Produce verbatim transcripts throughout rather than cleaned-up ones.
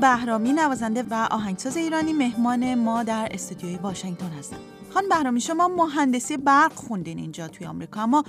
بهرامی، نوازنده و آهنگساز ایرانی، مهمان ما در استودیوی واشنگتن هستن. خانم بهرامی، شما مهندسی برق خوندین اینجا توی آمریکا، اما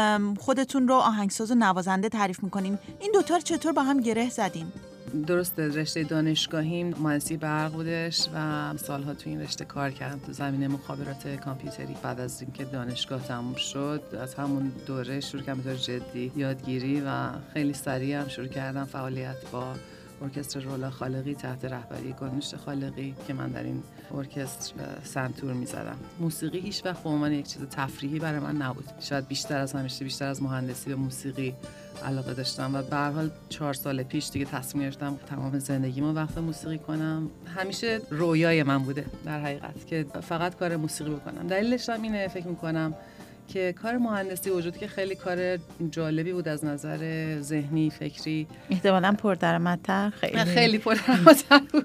خودتون رو آهنگساز و نوازنده تعریف میکنین. این دوتا رو چطور با هم گره زدین؟ درسته، رشته دانشگاهیم مهندسی برق بودش و سالها تو این رشته کار کردم تو زمینه مخابرات کامپیوتری. بعد از اینکه دانشگاه تموم شد، از همون دوره شروع کردم به طور جدی یادگیری و خیلی سریع هم شروع کردم فعالیت با ارکستر رولا خالقی تحت رهبری گلنوش خالقی که من در این ارکستر سنتور می‌زدم. موسیقی هیچ وقت به عنوان یک چیز تفریحی برای من نبود. شاید بیشتر از همیشه، بیشتر از مهندسی به موسیقی علاقه داشتم و به هر حال چهار سال پیش دیگه تصمیم گرفتم تمام زندگیمو وقف موسیقی کنم. همیشه رویای من بوده در حقیقت که فقط کار موسیقی بکنم. دلیلش هم اینه، فکر می‌کنم که کار مهندسی وجود که خیلی کار جالبی بود از نظر ذهنی، فکری، احتمالاً پردرآمدتر، خیلی خیلی پردرآمدتر بود،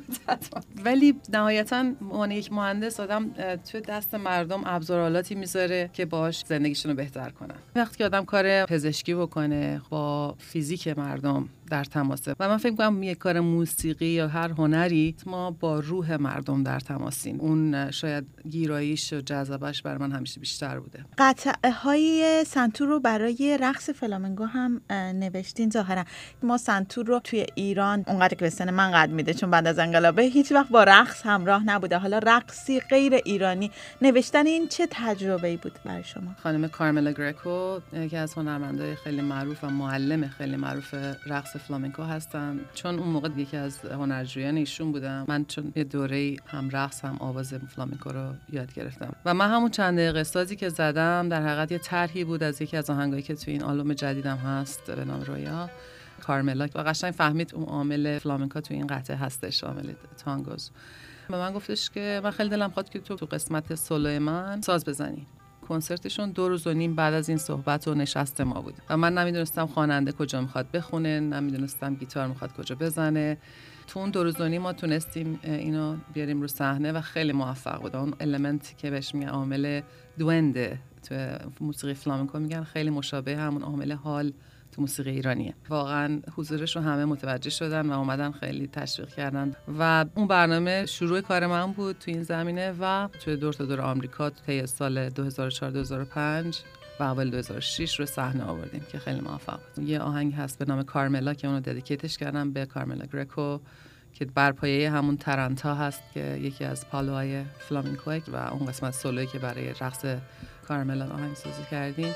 ولی نهایتاً عنوان یک مهندس آدم توی دست مردم ابزارالاتی میذاره که باهاش زندگیشون رو بهتر کنن. وقتی که آدم کار پزشکی بکنه، با فیزیک مردم در تماسه و من فکر می‌کنم یک کار موسیقی یا هر هنری ما با روح مردم در تماسیم. اون شاید گیراییش و جذبش برای من همیشه بیشتر بوده. قطعه های سنتور رو برای رقص فلامنگو هم نوشتین. ظاهرا ما سنتور رو توی ایران اونقدر که به سن من قد میده، چون بعد از انقلابه هیچ وقت با رقص همراه نبوده. حالا رقصی غیر ایرانی نوشتن این چه تجربه‌ای بود برای شما؟ خانم کارملا گرکو که از هنرمندای خیلی معروف و معلم خیلی معروف رقص فلامنکو هستن، چون اون موقع یکی از هنرجویان ایشون بودم. من چون یه دوره‌ای هم رقص هم آواز فلامنکو رو یاد گرفتم و من همون چند دقیقه سازی که زدم در حقیقت یه طرحی بود از یکی از آهنگایی که توی این آلبوم جدیدم هست به نام رویا، کارملا، و قشنگ فهمید اون عامل فلامنکو توی این قطعه هستش، عامل تانگوز. و من گفتش که من خیلی دلم خواست که تو تو قسمت سولو من ساز بزنی. کنسرتشون دو روز و نیم بعد از این صحبت و نشست ما بود و من نمیدونستم خواننده کجا میخواد بخونه، نمیدونستم گیتار میخواد کجا بزنه. تو اون دو روز و نیم ما تونستیم اینو بیاریم رو صحنه و خیلی موفق بود. اون المنتی که بهش میگن عامل دوونده تو موسیقی فلامنکو میگن، خیلی مشابه همون عامل حال تو موسیقی ایرانیه. واقعا حضورش رو همه متوجه شدن و اومدن خیلی تشویق کردن و اون برنامه شروع کار من بود تو این زمینه و توی دور تا دور آمریکا طی سال دو هزار و چهار دو هزار و پنج و اول دو هزار و شش رو صحنه آوردیم که خیلی موفق بود. یه آهنگ هست به نام کارملا که اونو ددیکیتش کردم به کارملا گرکو که بر پایه همون ترانتا هست که یکی از پالوهای فلامنکوه و اون قسمت سولویی که برای رقص کارملا آهنگسازی کردیم.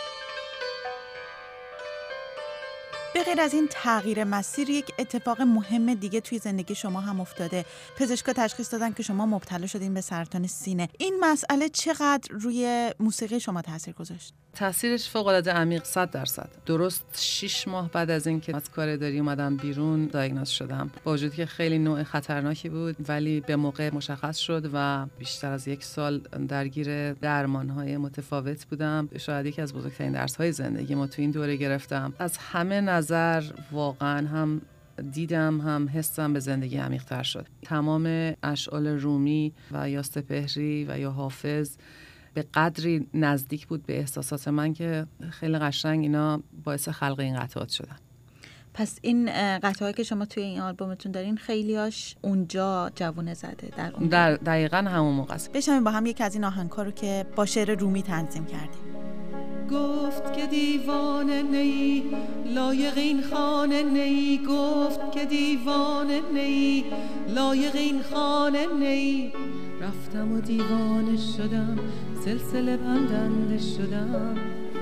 به غیر از این تغییر مسیر، یک اتفاق مهم دیگه توی زندگی شما هم افتاده. پزشکا تشخیص دادن که شما مبتلا شدین به سرطان سینه. این مسئله چقدر روی موسیقی شما تاثیر گذاشت؟ تاثیرش فوق‌العاده عمیق، صد درصد. درست شش ماه بعد از اینکه از کار اداری اومدم بیرون دیاگنوز شدم. با وجودی که خیلی نوع خطرناکی بود ولی به موقع مشخص شد و بیشتر از یک سال درگیر درمان‌های متفاوت بودم. شاید یکی از بزرگترین درس‌های زندگی ما تو این دوره گرفتم. از همه نظر واقعا هم دیدم هم حسم به زندگی عمیق‌تر شد. تمام اشعال رومی و یا سپهری و یا حافظ به قدری نزدیک بود به احساسات من که خیلی قشنگ اینا باعث خلق این قطعات شدن. پس این قطعاتی که شما توی این آلبومتون دارین خیلیاش اونجا جوونه زده در اون در دقیقاً همون موقع است. بشنویم با هم یکی از این آهنگ‌ها رو که با شعر رومی تنظیم کردیم. گفت که دیوانه نی لایق این خانه نی، گفت که دیوانه نی لایق این خانه نی. رفتم و دیوانه شدم، سلسله بندنده شدم.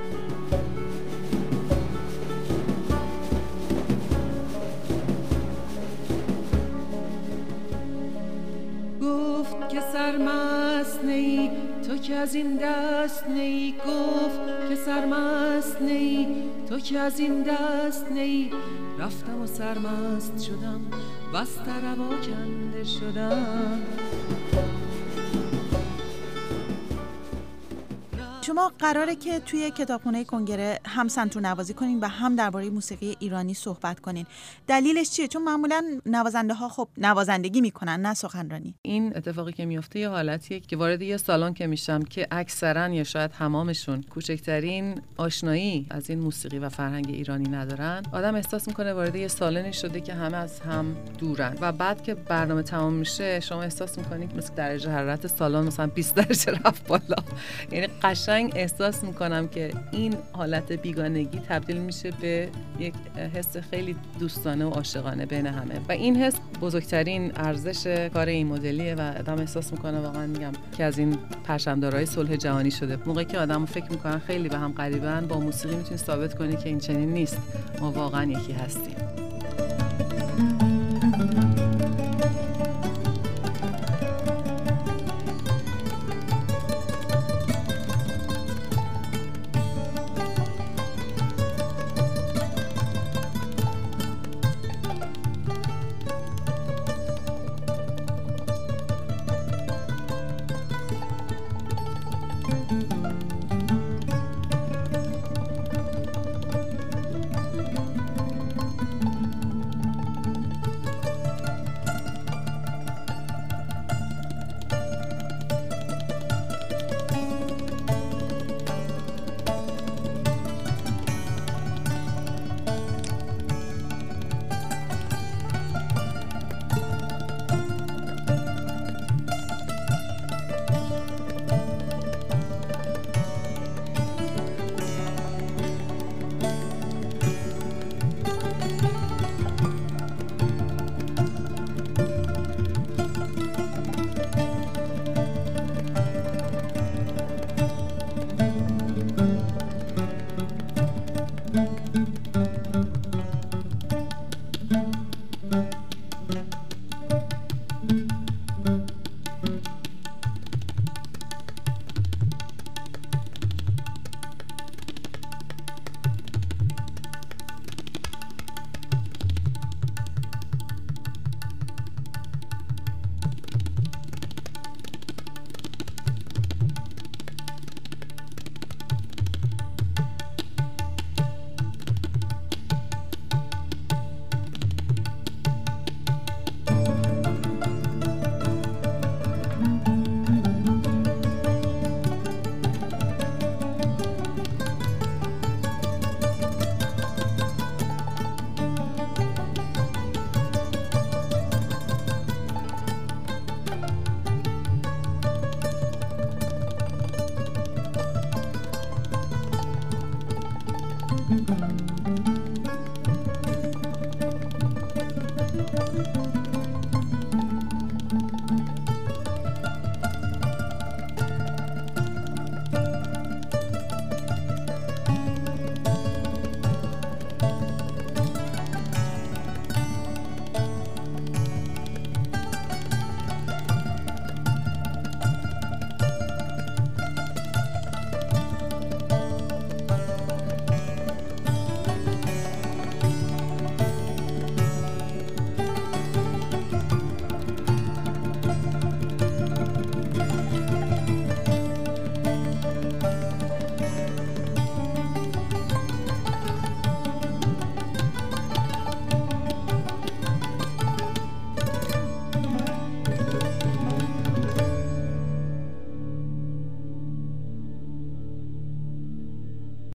گفت که سرمست نی تو که از این دست نی، گفت که سرمست نی تو که از این دست نی. رفتم و سرمست شدم، بست روا کنده شدم. شما قراره که توی کتابخونه کنگره هم سنتور نوازی کنین و هم درباره موسیقی ایرانی صحبت کنین. دلیلش چیه؟ چون معمولا نوازنده ها خب نوازندگی میکنن نه سخنرانی. این اتفاقی که میفته یه حالتیه که وارد یه سالن که میشم که اکثرا یا شاید تمامشون کوچکترین آشنایی از این موسیقی و فرهنگ ایرانی ندارن، آدم احساس میکنه وارد یه سالنی شده که همه از هم دورن و بعد که برنامه تمام میشه شما احساس میکنید مثل درجه حرارت سالن مثلا بیست درجه رفت بالا. یعنی قشنگ احساس میکنم که این حالت بیگانگی تبدیل میشه به یک حس خیلی دوستانه و عاشقانه بین همه و این حس بزرگترین ارزش کار این مدلیه و آدم احساس میکنه واقعا میگم که از این پرچم‌دارای صلح جهانی شده. موقعی که آدمو فکر میکنن خیلی به هم قریبن، با موسیقی میتونی ثابت کنی که این چنین نیست، ما واقعا یکی هستیم.